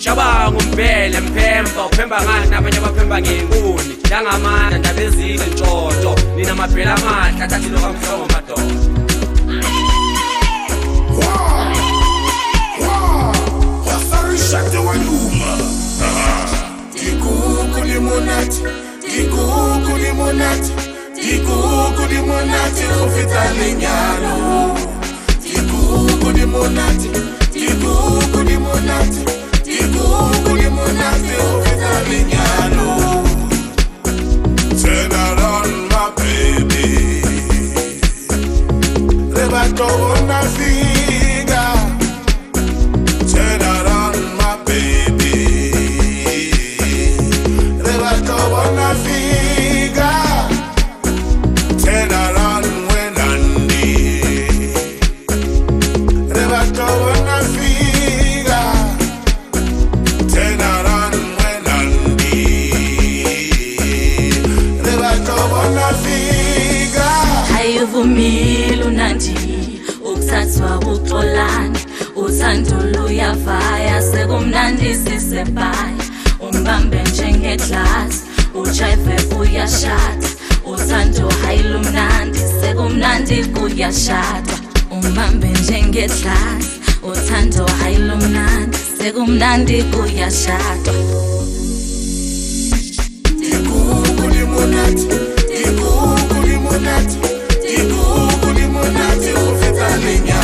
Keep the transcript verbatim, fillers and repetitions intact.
Cabanga umbhele mphemba uphemba ngani nabanye abaphemba ngenkuni yangamana ndaba ezile ntshontsho nina maphela amahla thathi lokamhlongo madoda Shut the waluma. Dikuku limonati, dikuku limonati, dikuku limonati, ufita lenyalo. Dikuku limonati, dikuku limonati, dikuku limonati, ufita lenyalo. Turn around my baby. Rebato una figa. Turn around. Ayuvumile nandi ukuthathwa uxolana uthandulu uyavaya sekumnandi sisebhaya umbambe njengeglass ujive uyashada uthando hayilumnandi sekumnandi kuyashada umbambe njengeglass uthando hayilumnandi sekumnandi kuyashada Dikuku limonati Dikuku limonati Dikuku limonati ufita lenyalo